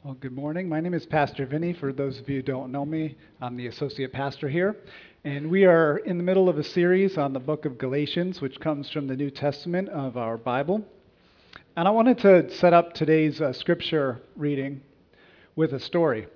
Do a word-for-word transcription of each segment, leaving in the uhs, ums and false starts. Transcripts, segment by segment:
Well, good morning. My name is Pastor Vinny. For those of you who don't know me, I'm the associate pastor here. And we are in the middle of a series on the book of Galatians, which comes from the New Testament of our Bible. And I wanted to set up today's uh, scripture reading with a story.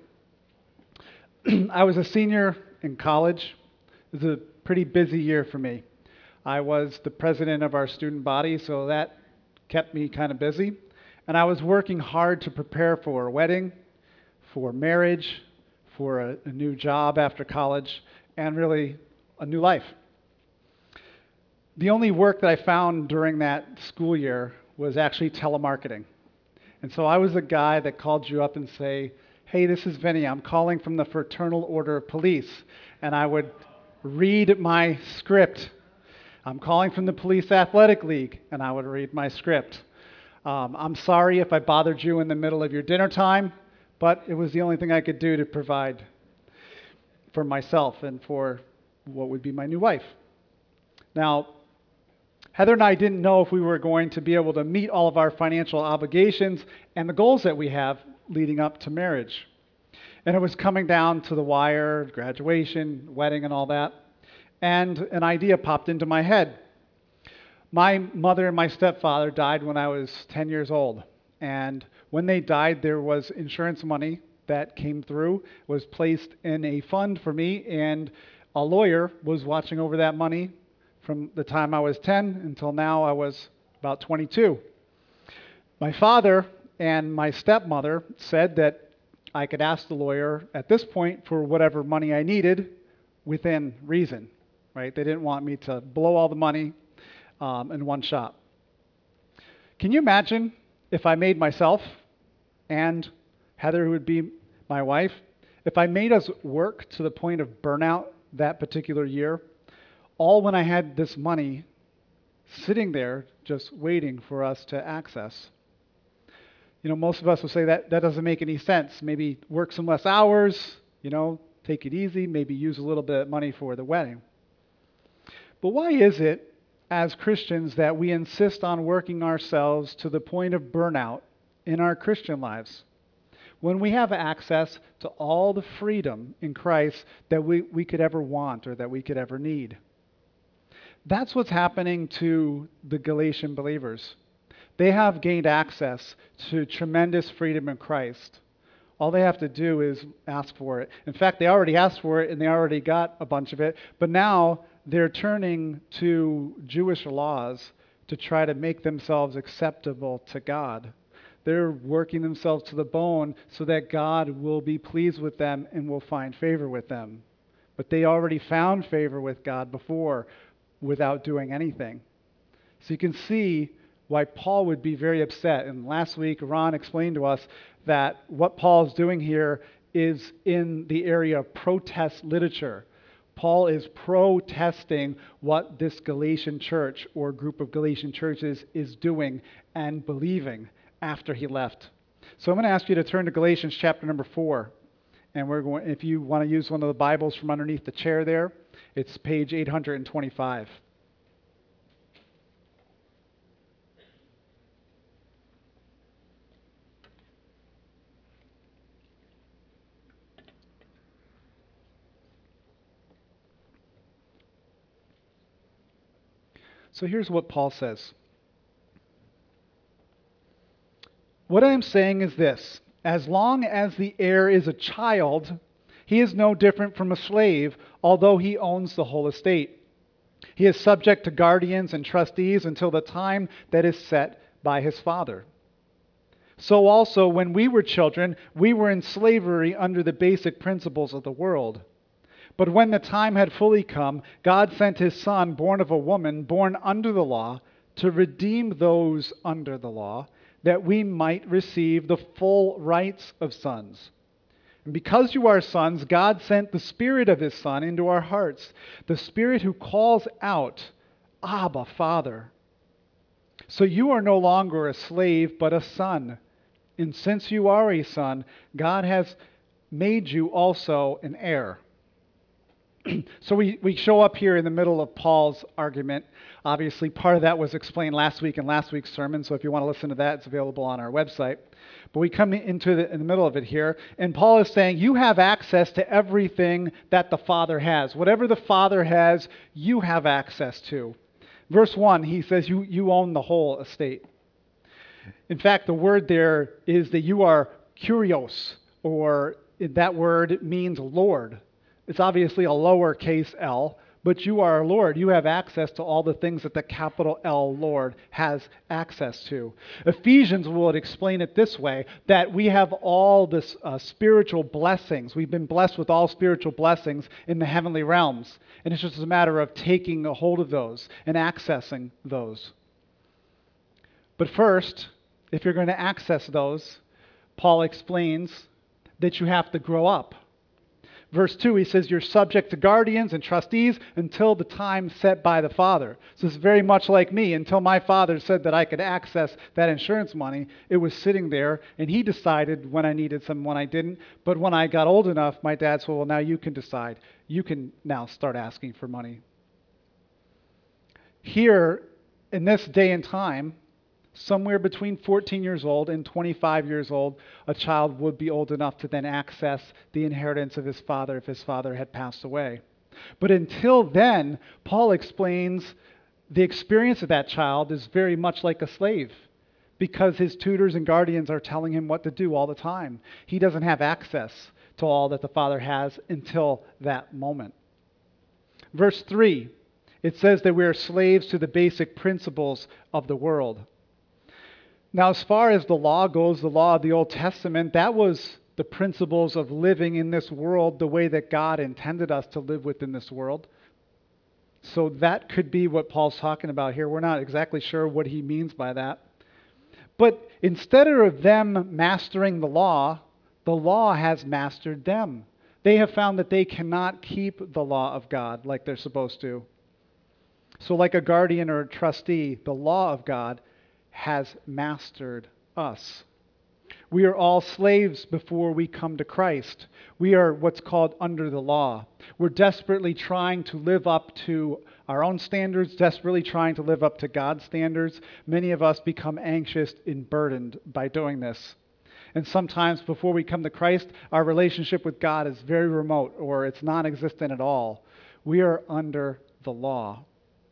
I was a senior in college. It was a pretty busy year for me. I was the president of our student body, so that kept me kind of busy. And I was working hard to prepare for a wedding, for marriage, for a, a new job after college, and really a new life. The only work that I found during that school year was actually telemarketing. And so I was the guy that called you up and say, "Hey, this is Vinny. I'm calling from the Fraternal Order of Police." And I would read my script. "I'm calling from the Police Athletic League," and I would read my script. Um, I'm sorry if I bothered you in the middle of your dinner time, but it was the only thing I could do to provide for myself and for what would be my new wife. Now, Heather and I didn't know if we were going to be able to meet all of our financial obligations and the goals that we have leading up to marriage. And it was coming down to the wire, graduation, wedding, and all that. And an idea popped into my head. My mother and my stepfather died when I was ten years old. And when they died, there was insurance money that came through, was placed in a fund for me, and a lawyer was watching over that money from the time I was ten until now I was about twenty-two. My father and my stepmother said that I could ask the lawyer at this point for whatever money I needed within reason, right? They didn't want me to blow all the money Um, in one shot. Can you imagine if I made myself and Heather, who would be my wife, if I made us work to the point of burnout that particular year, all when I had this money sitting there just waiting for us to access? You know, most of us will say that that doesn't make any sense. Maybe work some less hours, you know, take it easy, maybe use a little bit of money for the wedding. But why is it as Christians that we insist on working ourselves to the point of burnout in our Christian lives when we have access to all the freedom in Christ that we, we could ever want or that we could ever need? That's what's happening to the Galatian believers. They have gained access to tremendous freedom in Christ. All they have to do is ask for it. In fact, they already asked for it and they already got a bunch of it, but now they're turning to Jewish laws to try to make themselves acceptable to God. They're working themselves to the bone so that God will be pleased with them and will find favor with them. But they already found favor with God before without doing anything. So you can see why Paul would be very upset. And last week, Ron explained to us that what Paul's doing here is in the area of protest literature. Paul is protesting what this Galatian church or group of Galatian churches is doing and believing after he left. So I'm going to ask you to turn to Galatians chapter number four. And we're going, if you want to use one of the Bibles from underneath the chair there, it's page eight hundred twenty-five. So here's what Paul says. "What I am saying is this: as long as the heir is a child, he is no different from a slave, although he owns the whole estate. He is subject to guardians and trustees until the time that is set by his father. So also, when we were children, we were in slavery under the basic principles of the world. But when the time had fully come, God sent his Son, born of a woman, born under the law, to redeem those under the law, that we might receive the full rights of sons. And because you are sons, God sent the Spirit of his Son into our hearts, the Spirit who calls out, 'Abba, Father.' So you are no longer a slave, but a son. And since you are a son, God has made you also an heir. So we, we show up here in the middle of Paul's argument. Obviously, part of that was explained last week in last week's sermon, so if you want to listen to that, it's available on our website. But we come into the, in the middle of it here, and Paul is saying, you have access to everything that the Father has. Whatever the Father has, you have access to. Verse one, he says, you, you own the whole estate. In fact, the word there is that you are kurios, or that word means Lord. It's obviously a lowercase l, but you are a Lord. You have access to all the things that the capital L Lord has access to. Ephesians would explain it this way, that we have all this uh, spiritual blessings. We've been blessed with all spiritual blessings in the heavenly realms. And it's just a matter of taking a hold of those and accessing those. But first, if you're going to access those, Paul explains that you have to grow up. Verse two, he says, you're subject to guardians and trustees until the time set by the Father. So it's very much like me. Until my father said that I could access that insurance money, it was sitting there, and he decided when I needed some, when I didn't. But when I got old enough, my dad said, well, now you can decide. You can now start asking for money. Here, in this day and time, somewhere between fourteen years old and twenty-five years old, a child would be old enough to then access the inheritance of his father if his father had passed away. But until then, Paul explains the experience of that child is very much like a slave, because his tutors and guardians are telling him what to do all the time. He doesn't have access to all that the father has until that moment. Verse three, it says that we are slaves to the basic principles of the world. Now, as far as the law goes, the law of the Old Testament, that was the principles of living in this world the way that God intended us to live within this world. So that could be what Paul's talking about here. We're not exactly sure what he means by that. But instead of them mastering the law, the law has mastered them. They have found that they cannot keep the law of God like they're supposed to. So like a guardian or a trustee, the law of God has mastered us. We are all slaves before we come to Christ. We are what's called under the law. We're desperately trying to live up to our own standards, desperately trying to live up to God's standards. Many of us become anxious and burdened by doing this. And sometimes before we come to Christ, our relationship with God is very remote, or it's non-existent at all. We are under the law.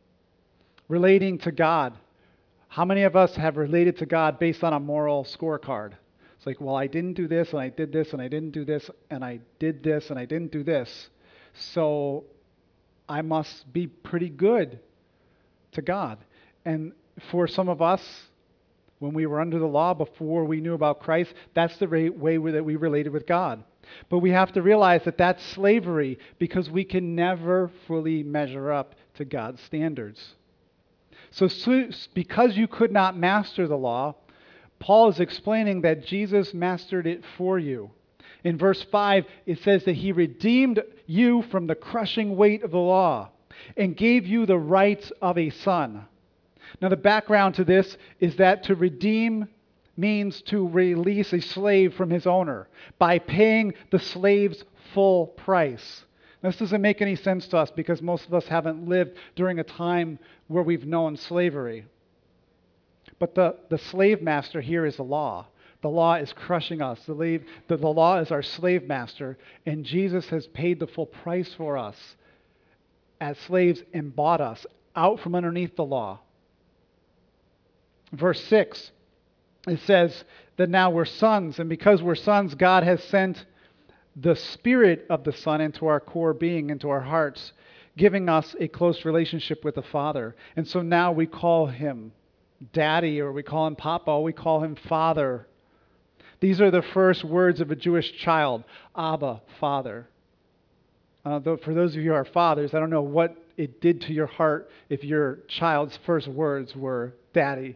Relating to God. How many of us have related to God based on a moral scorecard? It's like, well, I didn't do this, and I did this, and I didn't do this, and I did this, and I didn't do this. So I must be pretty good to God. And for some of us, when we were under the law before we knew about Christ, that's the way that we related with God. But we have to realize that that's slavery, because we can never fully measure up to God's standards. So, so because you could not master the law, Paul is explaining that Jesus mastered it for you. In verse five, it says that he redeemed you from the crushing weight of the law and gave you the rights of a son. Now, the background to this is that to redeem means to release a slave from his owner by paying the slave's full price. This doesn't make any sense to us because most of us haven't lived during a time where we've known slavery. But the, the slave master here is the law. The law is crushing us. The, the, the law is our slave master, and Jesus has paid the full price for us as slaves and bought us out from underneath the law. Verse six, it says that now we're sons, and because we're sons, God has sent the Spirit of the Son into our core being, into our hearts, giving us a close relationship with the Father. And so now we call him Daddy, or we call him Papa, or we call him Father. These are the first words of a Jewish child, Abba, Father. Uh, though for those of you who are fathers, I don't know what it did to your heart if your child's first words were Daddy.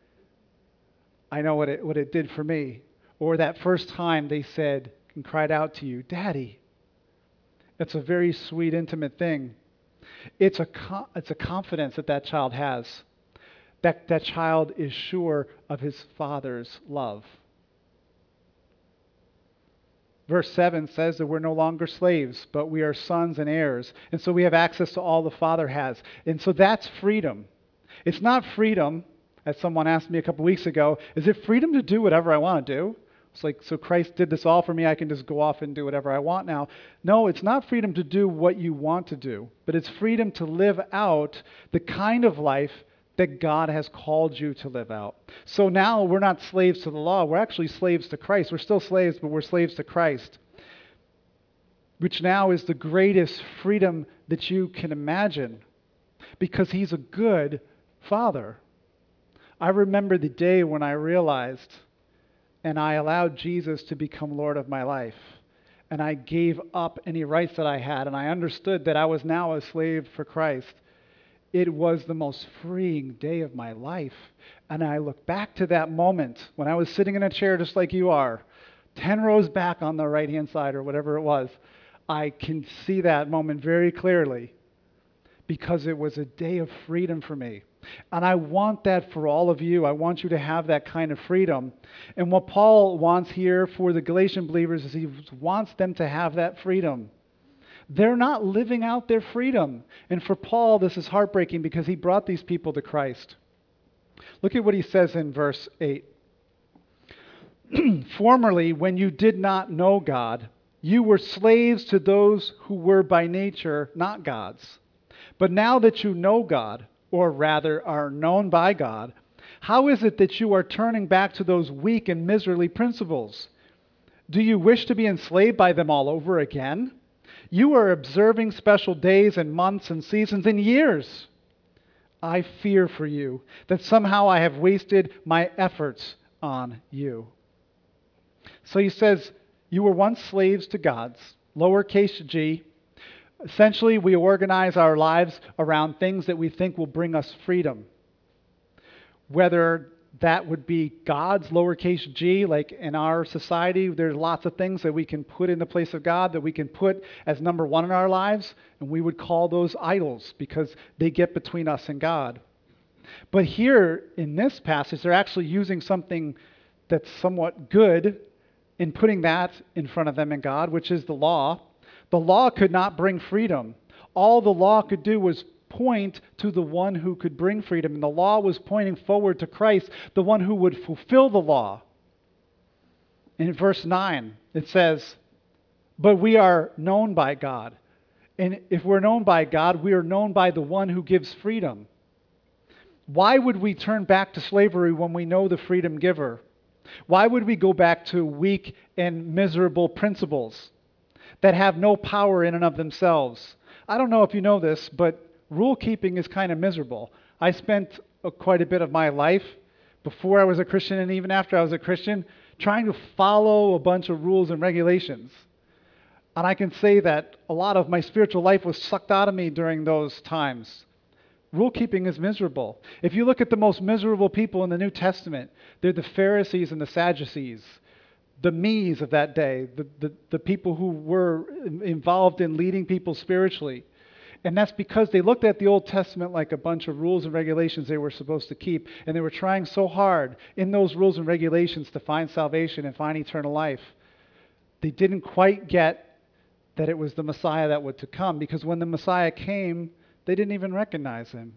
I know what it, what it did for me. Or that first time they said and cried out to you, Daddy. It's a very sweet, intimate thing. It's a, it's a confidence that that child has. That that child is sure of his father's love. verse seven says that we're no longer slaves, but we are sons and heirs. And so we have access to all the Father has. And so that's freedom. It's not freedom, as someone asked me a couple weeks ago, is it freedom to do whatever I want to do? It's like, so Christ did this all for me, I can just go off and do whatever I want now. No, it's not freedom to do what you want to do, but it's freedom to live out the kind of life that God has called you to live out. So now we're not slaves to the law, we're actually slaves to Christ. We're still slaves, but we're slaves to Christ, which now is the greatest freedom that you can imagine, because he's a good Father. I remember the day when I realized and I allowed Jesus to become Lord of my life. And I gave up any rights that I had, and I understood that I was now a slave for Christ. It was the most freeing day of my life. And I look back to that moment when I was sitting in a chair just like you are, ten rows back on the right-hand side or whatever it was. I can see that moment very clearly because it was a day of freedom for me. And I want that for all of you. I want you to have that kind of freedom. And what Paul wants here for the Galatian believers is he wants them to have that freedom. They're not living out their freedom. And for Paul, this is heartbreaking because he brought these people to Christ. Look at what he says in verse eight. Formerly, when you did not know God, you were slaves to those who were by nature not gods. But now that you know God, or rather are known by God, how is it that you are turning back to those weak and miserly principles? Do you wish to be enslaved by them all over again? You are observing special days and months and seasons and years. I fear for you that somehow I have wasted my efforts on you. So he says, you were once slaves to gods, lowercase g. Essentially, we organize our lives around things that we think will bring us freedom. Whether that would be God's, lowercase g, like in our society, there's lots of things that we can put in the place of God, that we can put as number one in our lives, and we would call those idols because they get between us and God. But here in this passage, they're actually using something that's somewhat good in putting that in front of them and God, which is the law. The law could not bring freedom. All the law could do was point to the one who could bring freedom. And the law was pointing forward to Christ, the one who would fulfill the law. In verse nine, it says, but we are known by God. And if we're known by God, we are known by the one who gives freedom. Why would we turn back to slavery when we know the freedom giver? Why would we go back to weak and miserable principles that have no power in and of themselves? I don't know if you know this, but rule keeping is kind of miserable. I spent a, quite a bit of my life before I was a Christian and even after I was a Christian trying to follow a bunch of rules and regulations. And I can say that a lot of my spiritual life was sucked out of me during those times. Rule keeping is miserable. If you look at the most miserable people in the New Testament, they're the Pharisees and the Sadducees, the me's of that day, the, the, the people who were involved in leading people spiritually. And that's because they looked at the Old Testament like a bunch of rules and regulations they were supposed to keep. And they were trying so hard in those rules and regulations to find salvation and find eternal life. They didn't quite get that it was the Messiah that would to come, because when the Messiah came, they didn't even recognize him.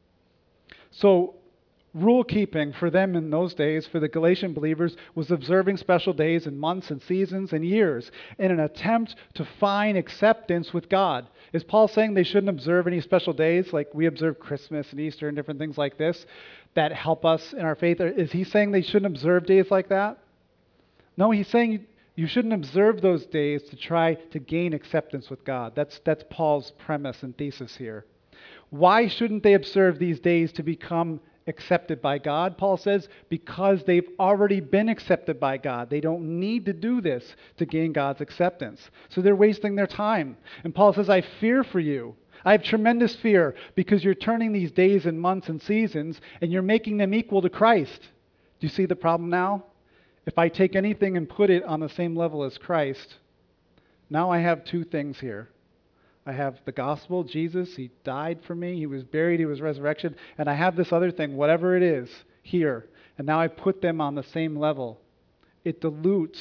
So rule keeping for them in those days, for the Galatian believers, was observing special days and months and seasons and years in an attempt to find acceptance with God. Is Paul saying they shouldn't observe any special days like we observe Christmas and Easter and different things like this that help us in our faith? Or is he saying they shouldn't observe days like that? No, he's saying you shouldn't observe those days to try to gain acceptance with God. That's, that's Paul's premise and thesis here. Why shouldn't they observe these days to become accepted by God? Paul says, because they've already been accepted by God. They don't need to do this to gain God's acceptance. So they're wasting their time. And Paul says, I fear for you. I have tremendous fear because you're turning these days and months and seasons and you're making them equal to Christ. Do you see the problem now? If I take anything and put it on the same level as Christ, now I have two things here. I have the gospel, Jesus, he died for me, he was buried, he was resurrection, and I have this other thing, whatever it is, here. And now I put them on the same level. It dilutes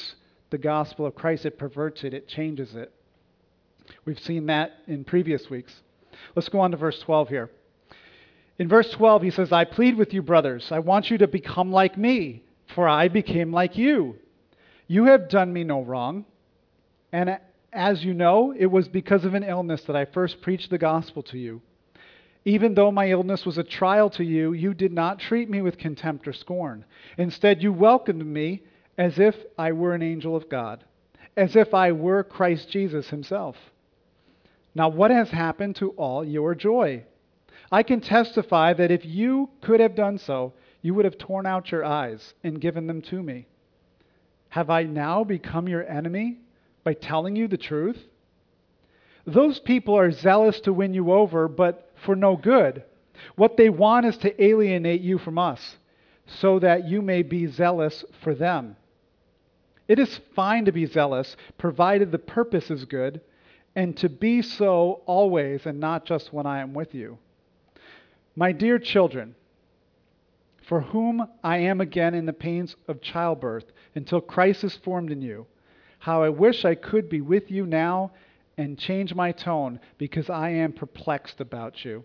the gospel of Christ, it perverts it, it changes it. We've seen that in previous weeks. Let's go on to verse twelve here. In verse twelve, he says, I plead with you, brothers. I want you to become like me, for I became like you. You have done me no wrong. And as you know, it was because of an illness that I first preached the gospel to you. Even though my illness was a trial to you, you did not treat me with contempt or scorn. Instead, you welcomed me as if I were an angel of God, as if I were Christ Jesus himself. Now, what has happened to all your joy? I can testify that if you could have done so, you would have torn out your eyes and given them to me. Have I now become your enemy by telling you the truth? Those people are zealous to win you over, but for no good. What they want is to alienate you from us, so that you may be zealous for them. It is fine to be zealous, provided the purpose is good, and to be so always and not just when I am with you. My dear children, for whom I am again in the pains of childbirth until Christ is formed in you, how I wish I could be with you now and change my tone because I am perplexed about you.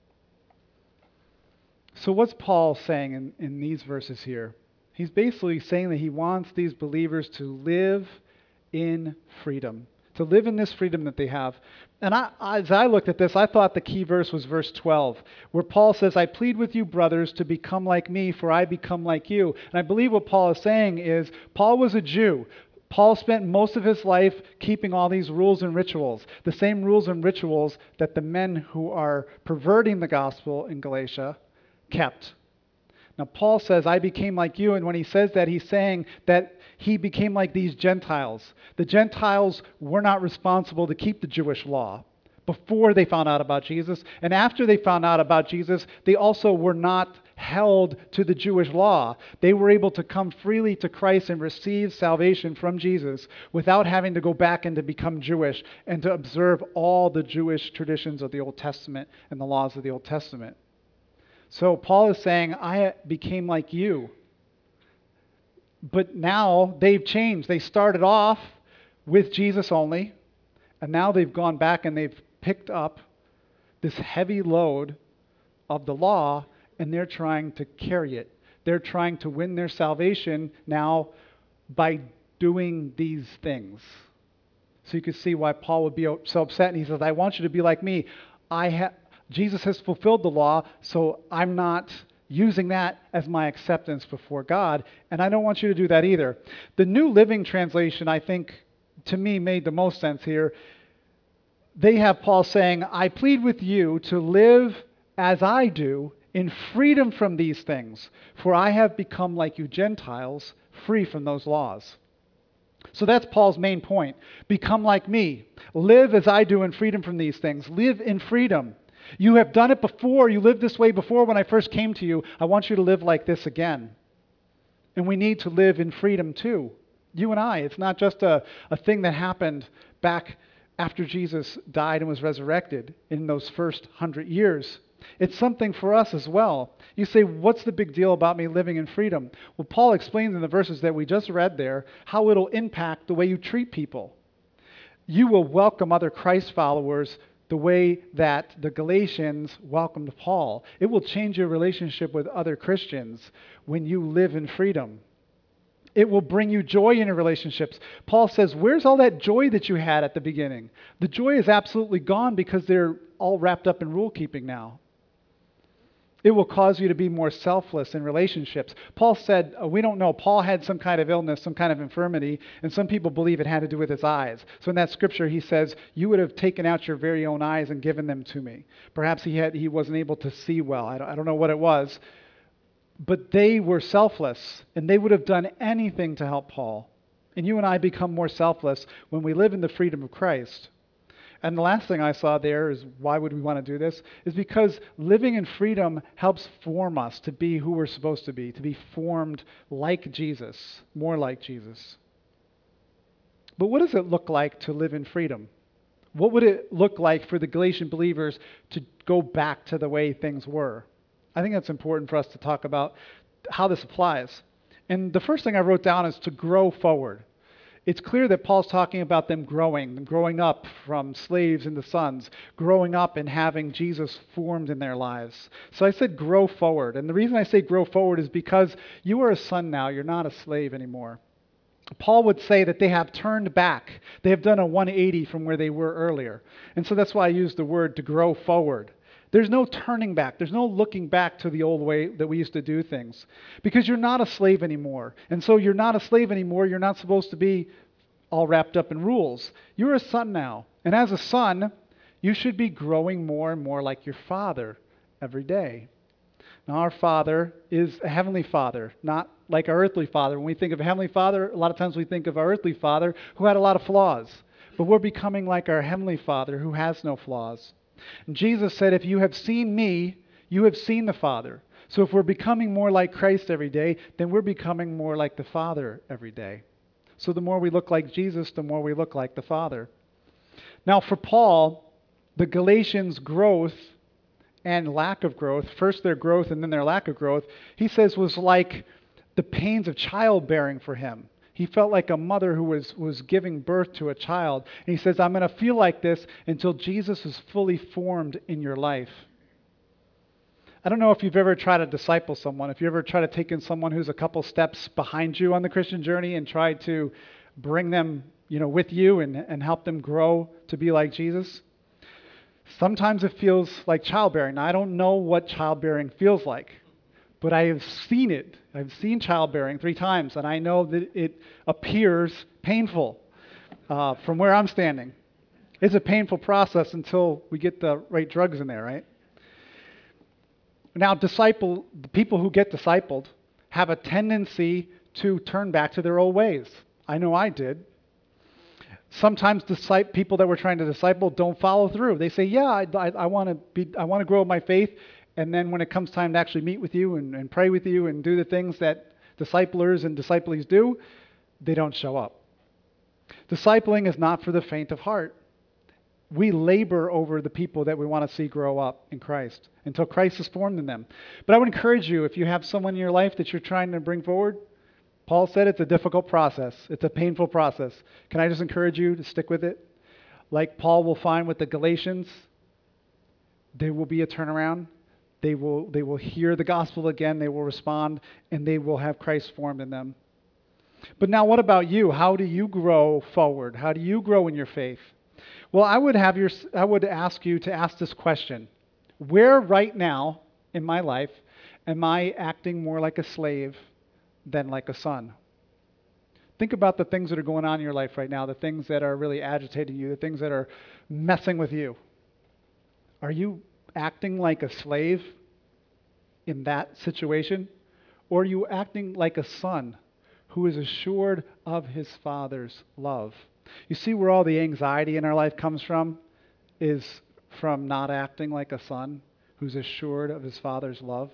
So what's Paul saying in, in these verses here? He's basically saying that he wants these believers to live in freedom, to live in this freedom that they have. And I, as I looked at this, I thought the key verse was verse twelve, where Paul says, I plead with you, brothers, to become like me, for I become like you. And I believe what Paul is saying is, Paul was a Jew. Paul spent most of his life keeping all these rules and rituals, the same rules and rituals that the men who are perverting the gospel in Galatia kept. Now, Paul says, I became like you, and when he says that, he's saying that he became like these Gentiles. The Gentiles were not responsible to keep the Jewish law before they found out about Jesus, and after they found out about Jesus, they also were not held to the Jewish law. They were able to come freely to Christ and receive salvation from Jesus without having to go back and to become Jewish and to observe all the Jewish traditions of the Old Testament and the laws of the Old Testament. So Paul is saying, I became like you. But now they've changed. They started off with Jesus only, and now they've gone back and they've picked up this heavy load of the law, and they're trying to carry it. They're trying to win their salvation now by doing these things. So you can see why Paul would be so upset, and he says, I want you to be like me. I have Jesus has fulfilled the law, so I'm not using that as my acceptance before God, and I don't want you to do that either. The New Living Translation, I think, to me, made the most sense here. They have Paul saying, I plead with you to live as I do in freedom from these things, for I have become like you Gentiles, free from those laws. So that's Paul's main point. Become like me. Live as I do in freedom from these things. Live in freedom. You have done it before. You lived this way before when I first came to you. I want you to live like this again. And we need to live in freedom too. You and I. It's not just a, a thing that happened back after Jesus died and was resurrected in those first hundred years. It's something for us as well. You say, what's the big deal about me living in freedom? Well, Paul explains in the verses that we just read there how it'll impact the way you treat people. You will welcome other Christ followers the way that the Galatians welcomed Paul. It will change your relationship with other Christians when you live in freedom. It will bring you joy in your relationships. Paul says, where's all that joy that you had at the beginning? The joy is absolutely gone because they're all wrapped up in rule keeping now. It will cause you to be more selfless in relationships. Paul said, uh, we don't know, Paul had some kind of illness, some kind of infirmity, and some people believe it had to do with his eyes. So in that scripture he says, you would have taken out your very own eyes and given them to me. Perhaps he had he wasn't able to see well. I don't, I don't know what it was. But they were selfless, and they would have done anything to help Paul. And you and I become more selfless when we live in the freedom of Christ. And the last thing I saw there is, why would we want to do this? Is because living in freedom helps form us to be who we're supposed to be, to be formed like Jesus, more like Jesus. But what does it look like to live in freedom? What would it look like for the Galatian believers to go back to the way things were? I think that's important for us to talk about how this applies. And the first thing I wrote down is to grow forward. It's clear that Paul's talking about them growing, growing up from slaves into sons, growing up and having Jesus formed in their lives. So I said grow forward. And the reason I say grow forward is because you are a son now. You're not a slave anymore. Paul would say that they have turned back. They have done a one eighty from where they were earlier. And so that's why I use the word to grow forward. There's no turning back. There's no looking back to the old way that we used to do things. Because you're not a slave anymore. And so you're not a slave anymore. You're not supposed to be all wrapped up in rules. You're a son now. And as a son, you should be growing more and more like your father every day. Now, our Father is a heavenly Father, not like our earthly father. When we think of a heavenly Father, a lot of times we think of our earthly father who had a lot of flaws. But we're becoming like our heavenly Father who has no flaws. And Jesus said, if you have seen me, you have seen the Father. So if we're becoming more like Christ every day, then we're becoming more like the Father every day. So the more we look like Jesus, the more we look like the Father. Now, for Paul, the Galatians' growth and lack of growth, first their growth and then their lack of growth, he says was like the pains of childbearing for him. He felt like a mother who was, was giving birth to a child. And he says, I'm going to feel like this until Jesus is fully formed in your life. I don't know if you've ever tried to disciple someone, if you ever try to take in someone who's a couple steps behind you on the Christian journey and try to bring them, you know, with you and, and help them grow to be like Jesus. Sometimes it feels like childbearing. Now, I don't know what childbearing feels like, but I have seen it. I've seen childbearing three times, and I know that it appears painful uh, from where I'm standing. It's a painful process until we get the right drugs in there, right? Now, disciple the people who get discipled have a tendency to turn back to their old ways. I know I did. Sometimes disciple, people that we're trying to disciple don't follow through. They say, yeah, I, I, I want to be, I want to grow my faith. And then when it comes time to actually meet with you and, and pray with you and do the things that disciplers and disciples do, they don't show up. Discipling is not for the faint of heart. We labor over the people that we want to see grow up in Christ until Christ is formed in them. But I would encourage you, if you have someone in your life that you're trying to bring forward, Paul said it's a difficult process. It's a painful process. Can I just encourage you to stick with it? Like Paul will find with the Galatians, there will be a turnaround. They will, they will hear the gospel again. They will respond, and they will have Christ formed in them. But now what about you? How do you grow forward? How do you grow in your faith? Well, I would have your, I would ask you to ask this question. Where right now in my life am I acting more like a slave than like a son? Think about the things that are going on in your life right now, the things that are really agitating you, the things that are messing with you. Are you acting like a slave in that situation? Or are you acting like a son who is assured of his father's love? You see where all the anxiety in our life comes from is from not acting like a son who's assured of his father's love.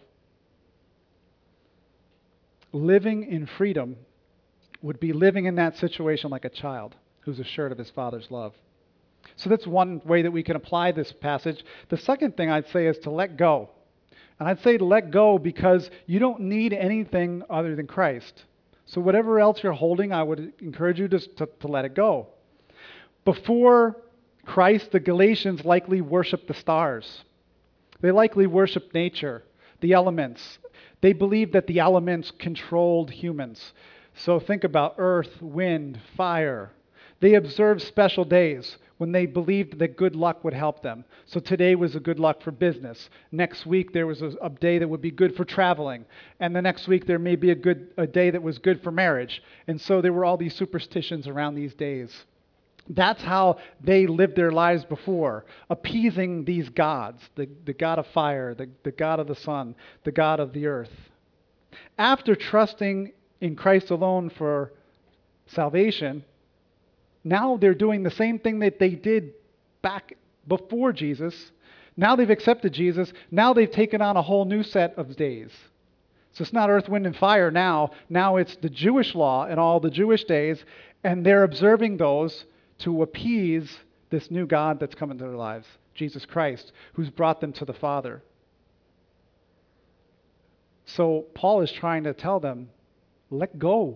Living in freedom would be living in that situation like a child who's assured of his father's love. So that's one way that we can apply this passage. The second thing I'd say is to let go. And I'd say to let go because you don't need anything other than Christ. So whatever else you're holding, I would encourage you to, to, to let it go. Before Christ, the Galatians likely worshiped the stars. They likely worshiped nature, the elements. They believed that the elements controlled humans. So think about earth, wind, fire. They observed special days when they believed that good luck would help them. So today was a good luck for business. Next week there was a, a day that would be good for traveling. And the next week there may be a good a day that was good for marriage. And so there were all these superstitions around these days. That's how they lived their lives before, appeasing these gods, the, the god of fire, the, the god of the sun, the god of the earth. After trusting in Christ alone for salvation, now they're doing the same thing that they did back before Jesus. Now they've accepted Jesus. Now they've taken on a whole new set of days. So it's not earth, wind, and fire now. Now it's the Jewish law and all the Jewish days, and they're observing those to appease this new God that's come into their lives, Jesus Christ, who's brought them to the Father. So Paul is trying to tell them, let go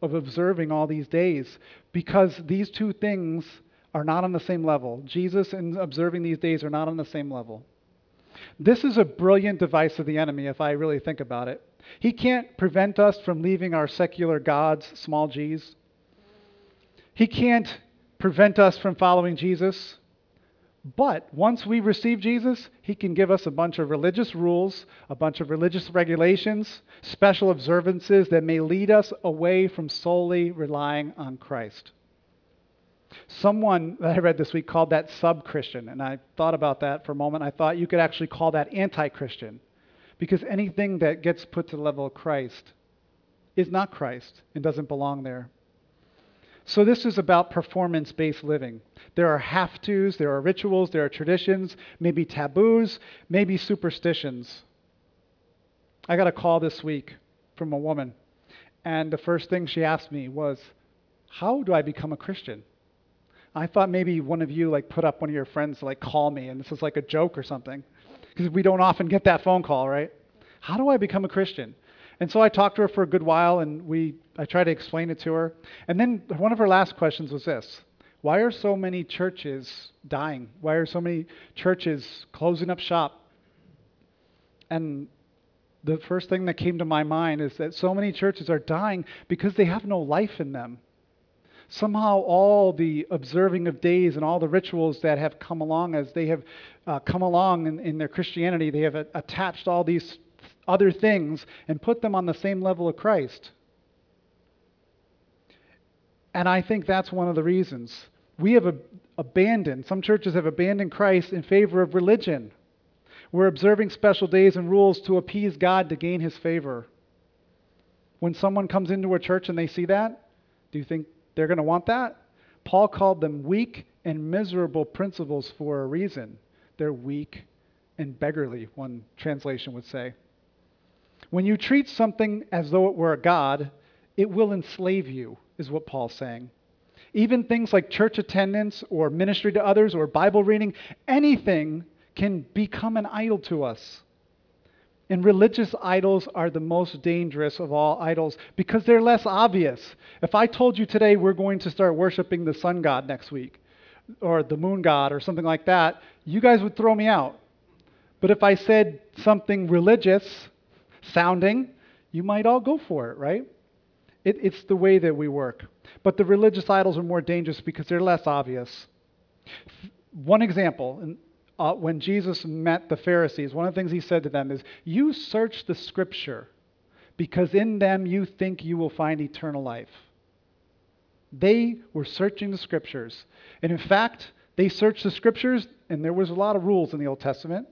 of observing all these days because these two things are not on the same level. Jesus and observing these days are not on the same level. This is a brilliant device of the enemy if I really think about it. He can't prevent us from leaving our secular gods, small g's. He can't prevent us from following Jesus. But once we receive Jesus, he can give us a bunch of religious rules, a bunch of religious regulations, special observances that may lead us away from solely relying on Christ. Someone that I read this week called that sub-Christian, and I thought about that for a moment. I thought you could actually call that anti-Christian, because anything that gets put to the level of Christ is not Christ and doesn't belong there. So this is about performance-based living. There are have-tos, there are rituals, there are traditions, maybe taboos, maybe superstitions. I got a call this week from a woman, and the first thing she asked me was, how do I become a Christian? I thought maybe one of you like put up one of your friends to like call me, and this was like a joke or something, because we don't often get that phone call, right? How do I become a Christian? And so I talked to her for a good while, and we I tried to explain it to her. And then one of her last questions was this: why are so many churches dying? Why are so many churches closing up shop? And the first thing that came to my mind is that so many churches are dying because they have no life in them. Somehow all the observing of days and all the rituals that have come along as they have uh, come along in, in their Christianity, they have a- attached all these other things and put them on the same level of Christ. And I think that's one of the reasons. We have a, abandoned, some churches have abandoned Christ in favor of religion. We're observing special days and rules to appease God to gain his favor. When someone comes into a church and they see that, do you think they're going to want that? Paul called them weak and miserable principles for a reason. They're weak and beggarly, one translation would say. When you treat something as though it were a god, it will enslave you, is what Paul's saying. Even things like church attendance or ministry to others or Bible reading, anything can become an idol to us. And religious idols are the most dangerous of all idols because they're less obvious. If I told you today we're going to start worshiping the sun god next week, or the moon god or something like that, you guys would throw me out. But if I said something religious sounding, you might all go for it, right? It, it's the way that we work. But the religious idols are more dangerous because they're less obvious. One example, uh, when Jesus met the Pharisees, one of the things he said to them is, you search the scripture because in them you think you will find eternal life. They were searching the scriptures. And in fact, they searched the scriptures, and there was a lot of rules in the Old Testament.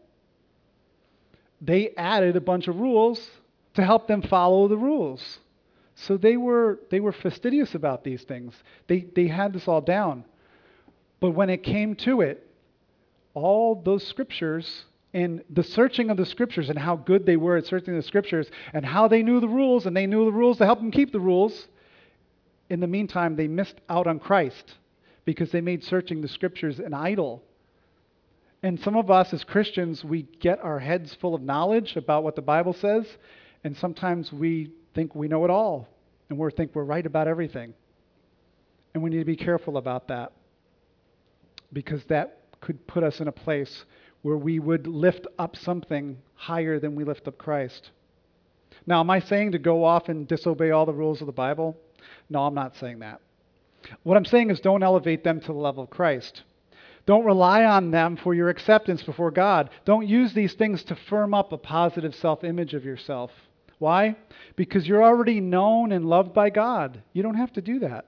They added a bunch of rules to help them follow the rules. So they were they were fastidious about these things. They they had this all down. But when it came to it, all those scriptures and the searching of the scriptures and how good they were at searching the scriptures and how they knew the rules and they knew the rules to help them keep the rules, in the meantime, they missed out on Christ because they made searching the scriptures an idol. And some of us as Christians, we get our heads full of knowledge about what the Bible says, and sometimes we think we know it all, and we think we're right about everything. And we need to be careful about that, because that could put us in a place where we would lift up something higher than we lift up Christ. Now, am I saying to go off and disobey all the rules of the Bible? No, I'm not saying that. What I'm saying is don't elevate them to the level of Christ. Don't rely on them for your acceptance before God. Don't use these things to firm up a positive self-image of yourself. Why? Because you're already known and loved by God. You don't have to do that.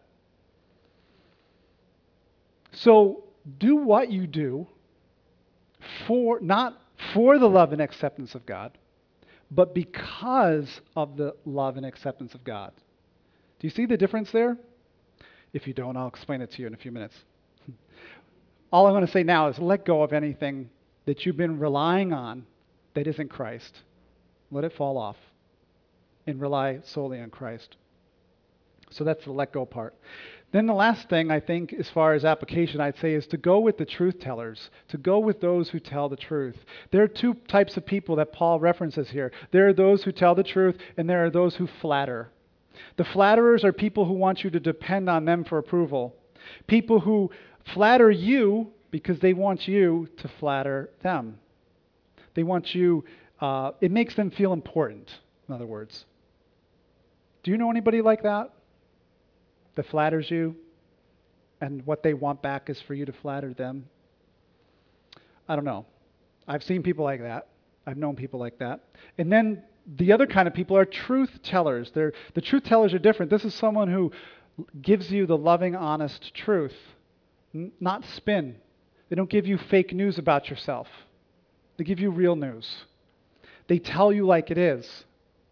So do what you do for not for the love and acceptance of God, but because of the love and acceptance of God. Do you see the difference there? If you don't, I'll explain it to you in a few minutes. All I'm going to say now is let go of anything that you've been relying on that isn't Christ. Let it fall off and rely solely on Christ. So that's the let go part. Then the last thing, I think, as far as application, I'd say is to go with the truth tellers, to go with those who tell the truth. There are two types of people that Paul references here. There are those who tell the truth, and there are those who flatter. The flatterers are people who want you to depend on them for approval. People who flatter you because they want you to flatter them. They want you, uh, it makes them feel important, in other words. Do you know anybody like that? That flatters you, and what they want back is for you to flatter them? I don't know. I've seen people like that. I've known people like that. And then the other kind of people are truth tellers. They're, the truth tellers are different. This is someone who gives you the loving, honest truth, n- not spin. They don't give you fake news about yourself. They give you real news. They tell you like it is.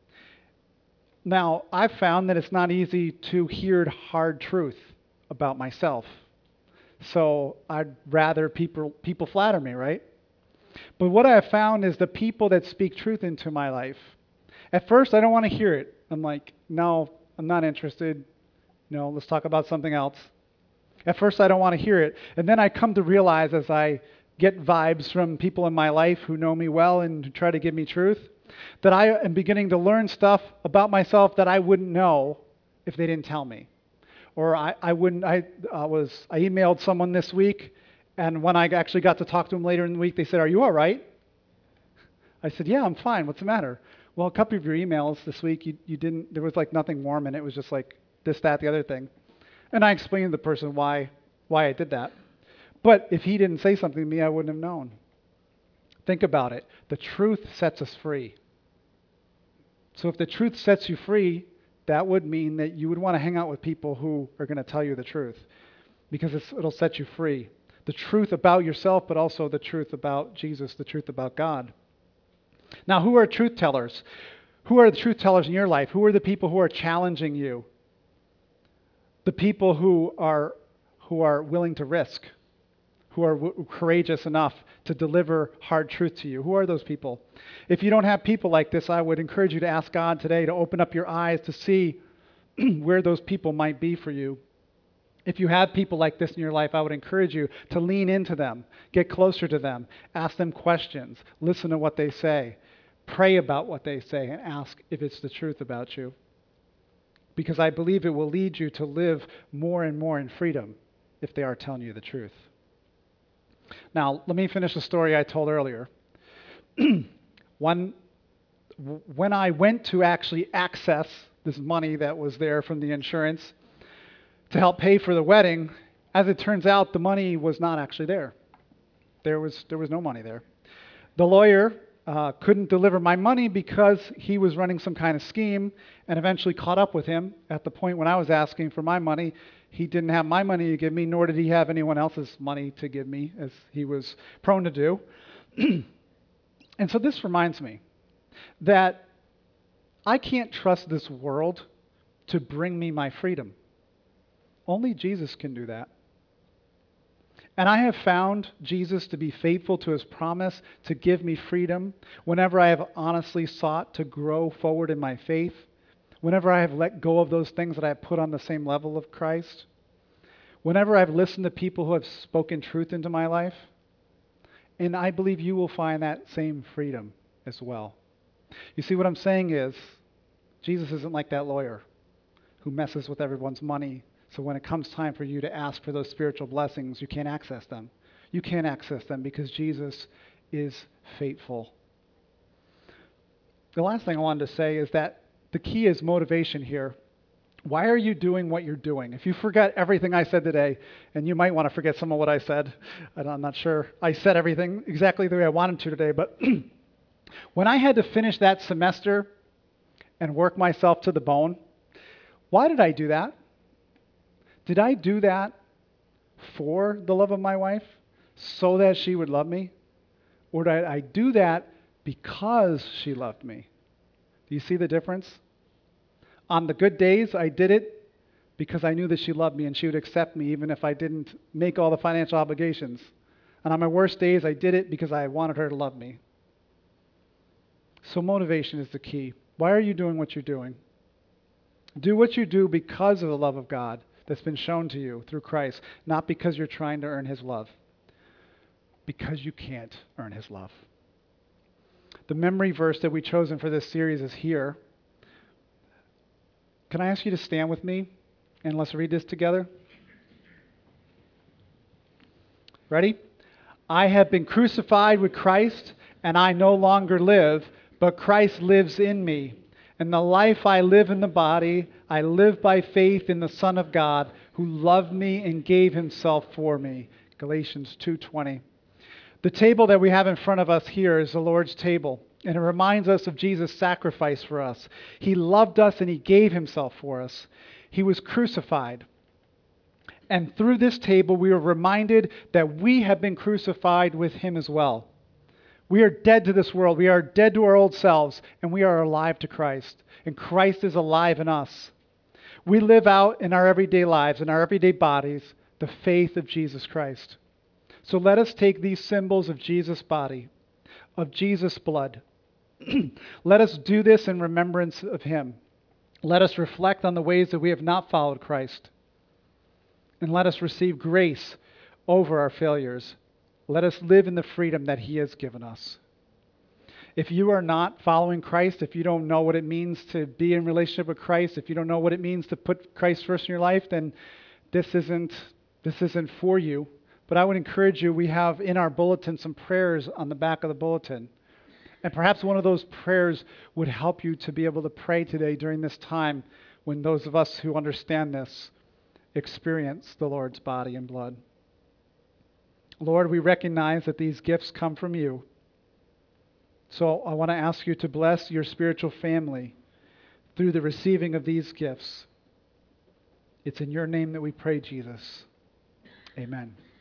Now, I've found that it's not easy to hear hard truth about myself. So I'd rather people people flatter me, right? But what I have found is the people that speak truth into my life. At first, I don't want to hear it. I'm like, no, I'm not interested. No, let's talk about something else. At first, I don't want to hear it. And then I come to realize as I get vibes from people in my life who know me well and who try to give me truth, that I am beginning to learn stuff about myself that I wouldn't know if they didn't tell me. Or I, I wouldn't, I uh, was, I emailed someone this week, and when I actually got to talk to them later in the week, they said, "Are you all right?" I said, "Yeah, I'm fine. What's the matter?" "Well, a couple of your emails this week, you, you didn't, there was like nothing warm in it. It was just like this, that, the other thing." And I explained to the person why, why I did that. But if he didn't say something to me, I wouldn't have known. Think about it. The truth sets us free. So if the truth sets you free, that would mean that you would want to hang out with people who are going to tell you the truth, because it's, it'll set you free. The truth about yourself, but also the truth about Jesus, the truth about God. Now, who are truth tellers? Who are the truth tellers in your life? Who are the people who are challenging you? The people who are who are willing to risk, who are w- courageous enough to deliver hard truth to you. Who are those people? If you don't have people like this, I would encourage you to ask God today to open up your eyes to see where those people might be for you. If you have people like this in your life, I would encourage you to lean into them, get closer to them, ask them questions, listen to what they say, pray about what they say, and ask if it's the truth about you. Because I believe it will lead you to live more and more in freedom if they are telling you the truth. Now, let me finish the story I told earlier. When, when I went to actually access this money that was there from the insurance to help pay for the wedding, as it turns out, the money was not actually there. There was, there was no money there. The lawyer uh, couldn't deliver my money because he was running some kind of scheme, and eventually caught up with him at the point when I was asking for my money. He didn't have my money to give me, nor did he have anyone else's money to give me, as he was prone to do. And so this reminds me that I can't trust this world to bring me my freedom. Only Jesus can do that. And I have found Jesus to be faithful to his promise to give me freedom whenever I have honestly sought to grow forward in my faith, whenever I have let go of those things that I have put on the same level of Christ, whenever I've listened to people who have spoken truth into my life. And I believe you will find that same freedom as well. You see, what I'm saying is, Jesus isn't like that lawyer who messes with everyone's money. So when it comes time for you to ask for those spiritual blessings, you can't access them. You can't access them because Jesus is faithful. The last thing I wanted to say is that the key is motivation here. Why are you doing what you're doing? If you forget everything I said today, and you might want to forget some of what I said, I'm not sure I said everything exactly the way I wanted to today, but when I had to finish that semester and work myself to the bone, why did I do that? Did I do that for the love of my wife, so that she would love me? Or did I do that because she loved me? Do you see the difference? On the good days, I did it because I knew that she loved me and she would accept me even if I didn't make all the financial obligations. And on my worst days, I did it because I wanted her to love me. So motivation is the key. Why are you doing what you're doing? Do what you do because of the love of God that's been shown to you through Christ, not because you're trying to earn his love, because you can't earn his love. The memory verse that we've chosen for this series is here. Can I ask you to stand with me and let's read this together? Ready? I have been crucified with Christ, and I no longer live, but Christ lives in me. And the life I live in the body, I live by faith in the Son of God, who loved me and gave himself for me. Galatians two twenty. The table that we have in front of us here is the Lord's table, and it reminds us of Jesus' sacrifice for us. He loved us and he gave himself for us. He was crucified. And through this table, we are reminded that we have been crucified with him as well. We are dead to this world. We are dead to our old selves, and we are alive to Christ. And Christ is alive in us. We live out in our everyday lives, in our everyday bodies, the faith of Jesus Christ. So let us take these symbols of Jesus' body, of Jesus' blood. Let us do this in remembrance of him. Let us reflect on the ways that we have not followed Christ. And let us receive grace over our failures. Let us live in the freedom that he has given us. If you are not following Christ, if you don't know what it means to be in relationship with Christ, if you don't know what it means to put Christ first in your life, then this isn't, this isn't for you. But I would encourage you, we have in our bulletin some prayers on the back of the bulletin. And perhaps one of those prayers would help you to be able to pray today during this time when those of us who understand this experience the Lord's body and blood. Lord, we recognize that these gifts come from you. So I want to ask you to bless your spiritual family through the receiving of these gifts. It's in your name that we pray, Jesus. Amen.